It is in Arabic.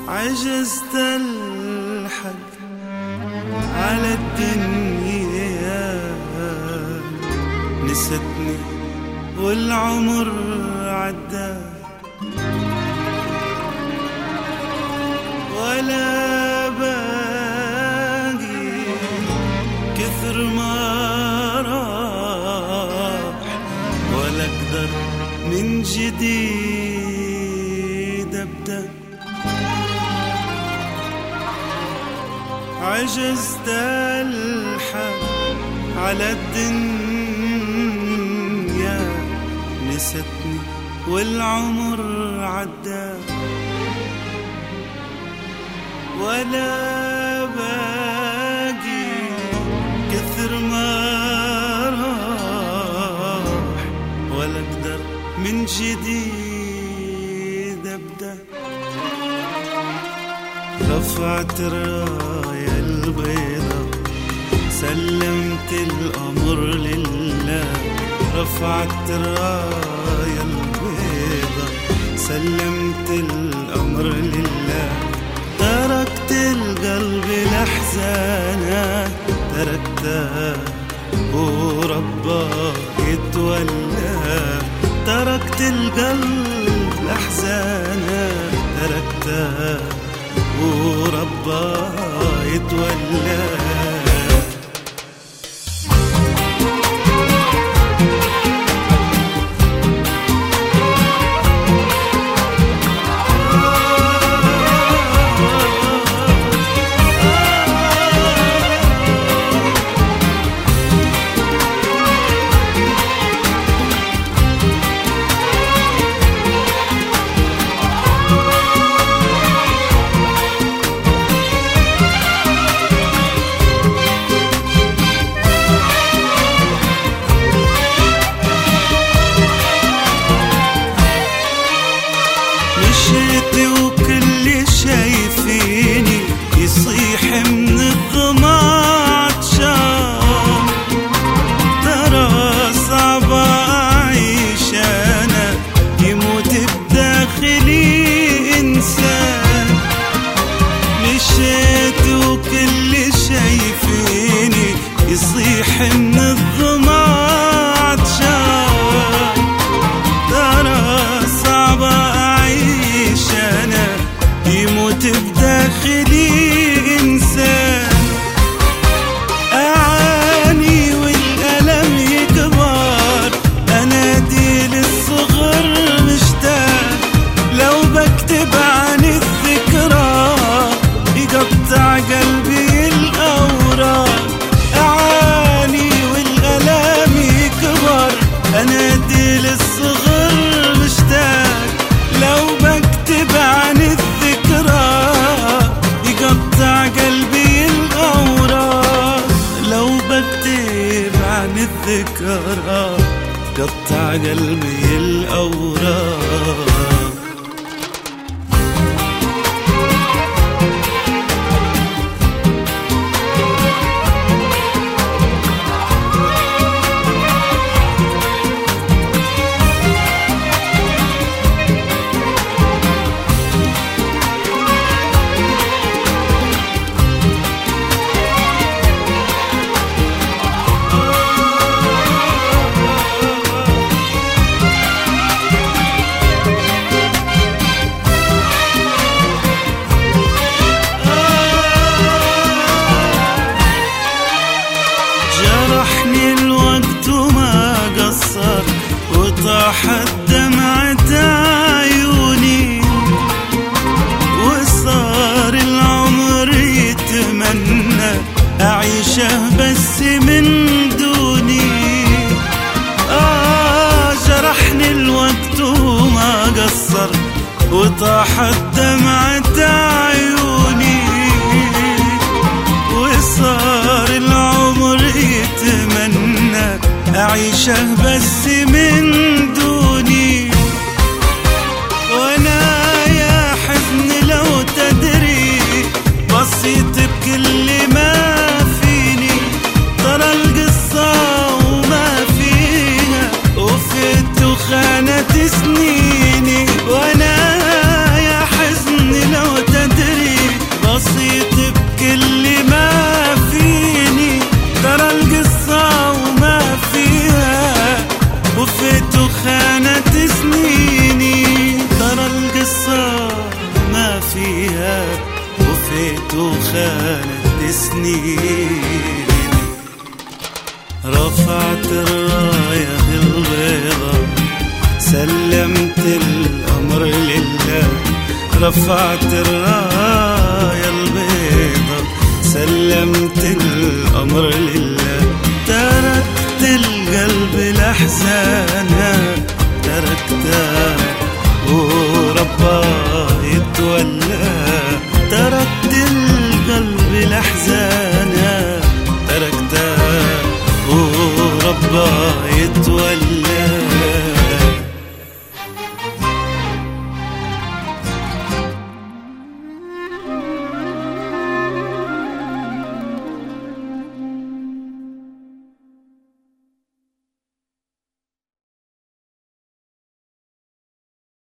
عجزت الحق على الدنيا، نستني والعمر عدى، ولا باقي كثر ما راح، ولا اقدر من جديد ابدأ. عجزت الحق على الدنيا، نستني والعمر عدى، ولا باقي كثر ما راح، ولا اقدر من جديد ابدأ. رفعت الراية البيضة، سلمت الأمر لله. رفعت الراية البيضة، سلمت الأمر لله. تركت القلب الأحزان، تركته ورباه يتولى. تركت القلب الأحزان، تركته ورباه يتولى. مشيت وكل شايفيني يصيح من الظما عطشان. ترى صعب أعيش أنا، يموت بداخلي إنسان. مشيت وكل شايفيني يصيح من الظما عطشان. ترى صعب يموت بداخلي إنسان. أعاني والألم يكبر، أنادي للصغر مشتاق. لو بكتب عن الذكرى يقطع قلبي الأوراق. أعاني والألم يكبر، أنادي للصغر مشتاق. لو بكتب عن الذكرى يقطع قلبي الأوراق. لو بكتب عن الذكرى قطع قلبي الأوراق. جرحني الوقت وما قصر، وطاحت دمعة عيوني. وصار العمر يتمنى أعيشه بس من دوني. جرحني الوقت وما قصر، وطاحت دمعة عيوني. وصار العمر يتمنى أعيشه بس من دوني. وأنا يا حزن لو تدري بسيط بكل ما فيني. ترى القصة وما فيها وفت وخانت سنيني. وأنا يا حزن لو تدري وخانت سنين. رفعت الراية البيضة سلمت الأمر لله. رفعت الراية البيضة سلمت الأمر لله. تركت القلب لأحزانها تركتها وربى